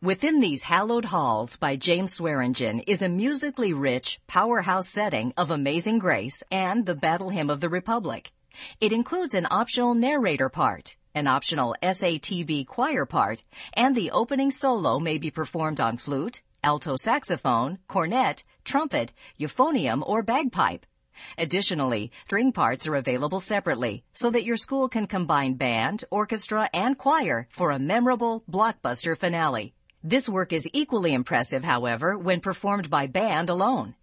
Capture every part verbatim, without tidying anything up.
Within These Hallowed Halls by James Swearingen is a musically rich, powerhouse setting of Amazing Grace and the Battle Hymn of the Republic. It includes an optional narrator part, an optional S A T B choir part, and the opening solo may be performed on flute, alto saxophone, cornet, trumpet, euphonium, or bagpipe. Additionally, string parts are available separately so that your school can combine band, orchestra, and choir for a memorable blockbuster finale. This work is equally impressive, however, when performed by band alone.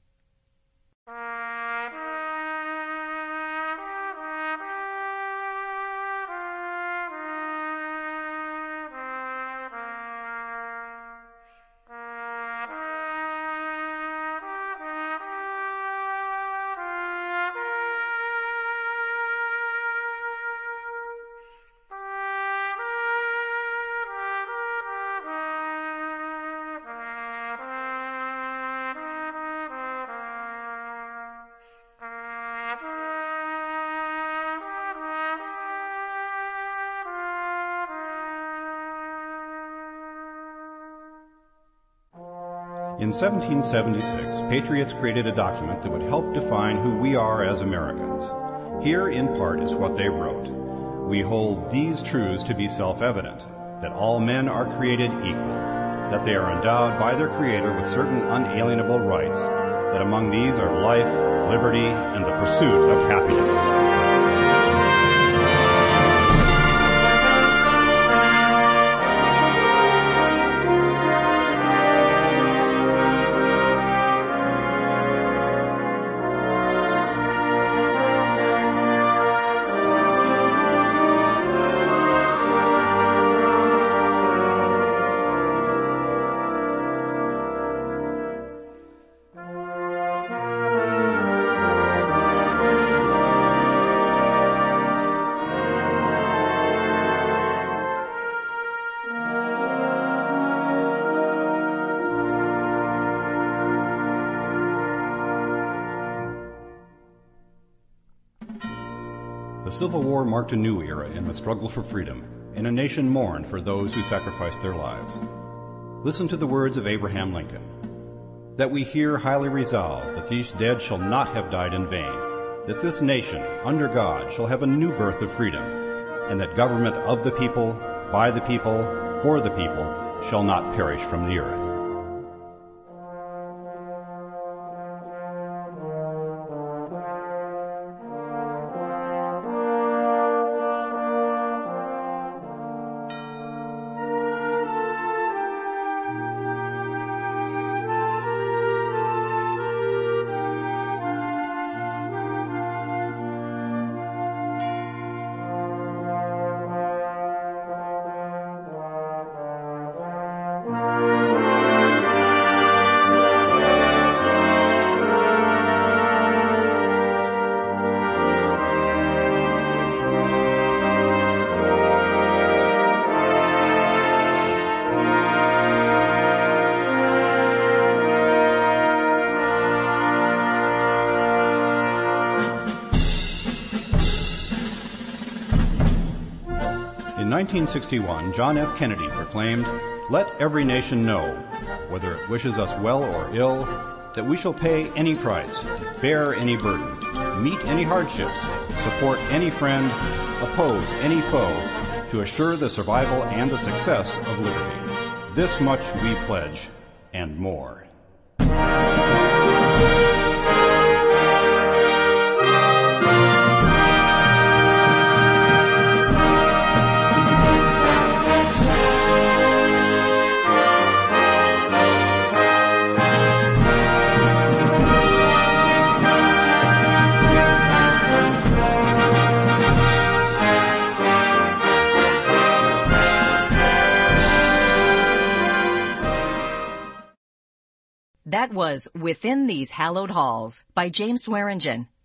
In seventeen seventy-six, patriots created a document that would help define who we are as Americans. Here, in part, is what they wrote. We hold these truths to be self-evident, that all men are created equal, that they are endowed by their Creator with certain unalienable rights, that among these are life, liberty, and the pursuit of happiness. The Civil War marked a new era in the struggle for freedom, and a nation mourned for those who sacrificed their lives. Listen to the words of Abraham Lincoln. That we here highly resolve that these dead shall not have died in vain, that this nation, under God, shall have a new birth of freedom, and that government of the people, by the people, for the people, shall not perish from the earth. In nineteen sixty-one, John F. Kennedy proclaimed, "Let every nation know, whether it wishes us well or ill, that we shall pay any price, bear any burden, meet any hardships, support any friend, oppose any foe, to assure the survival and the success of liberty. This much we pledge, and more." That was Within These Hallowed Halls by James Swearingen.